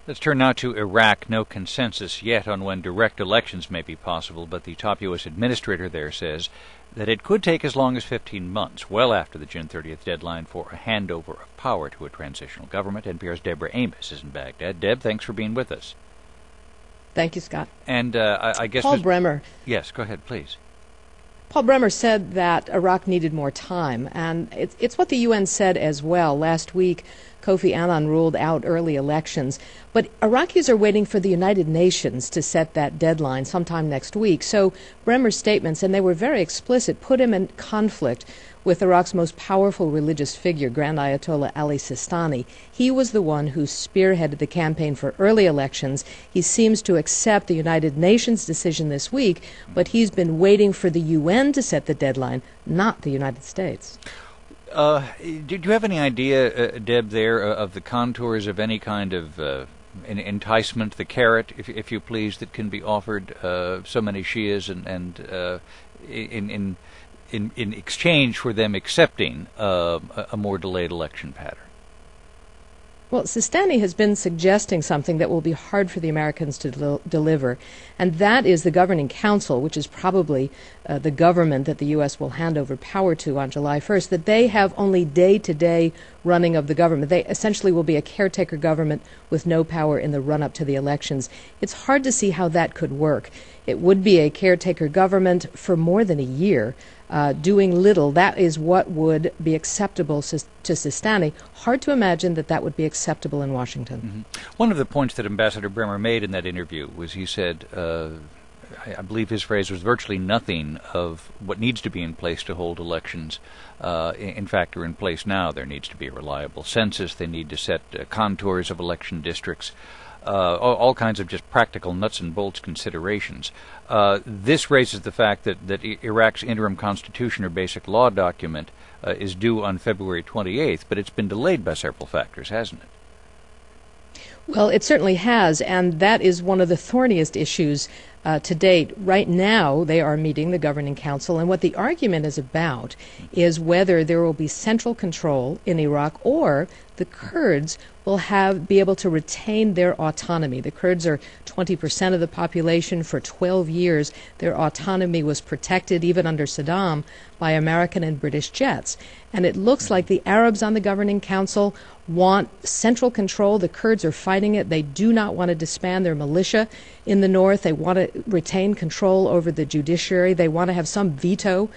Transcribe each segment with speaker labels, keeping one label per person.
Speaker 1: Let's turn now to Iraq. No consensus yet on when direct elections may be possible, but the top U.S. administrator there says that it could take as long as 15 months, well after the June 30th deadline for a handover of power to a transitional government. NPR's Deborah Amos is in Baghdad. Deb, thanks for being with us.
Speaker 2: Thank you, Scott.
Speaker 1: And I guess...
Speaker 2: Paul Bremer.
Speaker 1: Yes, go ahead, please.
Speaker 2: Paul Bremer said that Iraq needed more time, and it's what the UN said as well. Last week, Kofi Annan ruled out early elections, but Iraqis are waiting for the United Nations to set that deadline sometime next week. So Bremer's statements, and they were very explicit, put him in conflict with Iraq's most powerful religious figure, Grand Ayatollah Ali Sistani. He was the one who spearheaded the campaign for early elections. He seems to accept the United Nations decision this week, but he's been waiting for the UN to set the deadline, not the United States.
Speaker 1: Do you have any idea, Deb, there, of the contours of any kind of an enticement, the carrot, if you please, that can be offered so many Shias and in exchange for them accepting a more delayed election pattern?
Speaker 2: Well, Sistani has been suggesting something that will be hard for the Americans to deliver, and that is the Governing Council, which is probably the government that the U.S. will hand over power to on July 1st, that they have only day-to-day running of the government. They essentially will be a caretaker government with no power in the run-up to the elections. It's hard to see how that could work. It would be a caretaker government for more than a year, doing little. That is what would be acceptable to Sistani. Hard to imagine that that would be acceptable in Washington.
Speaker 1: Mm-hmm. One of the points that Ambassador Bremer made in that interview was he said, I believe his phrase was, virtually nothing of what needs to be in place to hold elections, in fact, are in place now. There needs to be a reliable census. They need to set contours of election districts. All kinds of just practical nuts and bolts considerations. This raises the fact that Iraq's interim constitution or basic law document is due on February 28th, but it's been delayed by several factors, hasn't it?
Speaker 2: Well, it certainly has, and that is one of the thorniest issues to date. Right now, they are meeting the Governing Council, and what the argument is about is whether there will be central control in Iraq or the Kurds will be able to retain their autonomy. The Kurds are 20% of the population. For 12 years, their autonomy was protected, even under Saddam, by American and British jets. And it looks like the Arabs on the Governing Council want central control. The Kurds are fighting it. They do not want to disband their militia in the north. They want to retain control over the judiciary. They want to have some veto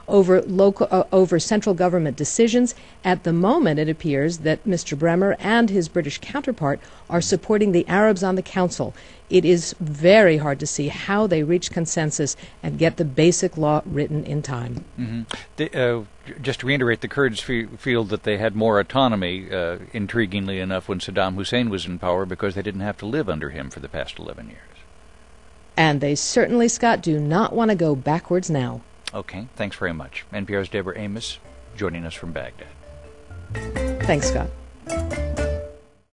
Speaker 2: over central government decisions. At the moment, it appears that Mr. Bremer and his British counterpart are supporting the Arabs on the council. It is very hard to see how they reach consensus and get the basic law written in time.
Speaker 1: Mm-hmm. Just to reiterate, the Kurds feel that they had more autonomy, intriguingly enough, when Saddam Hussein was in power, because they didn't have to live under him for the past 11 years.
Speaker 2: And they certainly, Scott, do not want to go backwards now.
Speaker 1: Okay, thanks very much. NPR's Deborah Amos joining us from Baghdad.
Speaker 2: Thanks, Scott.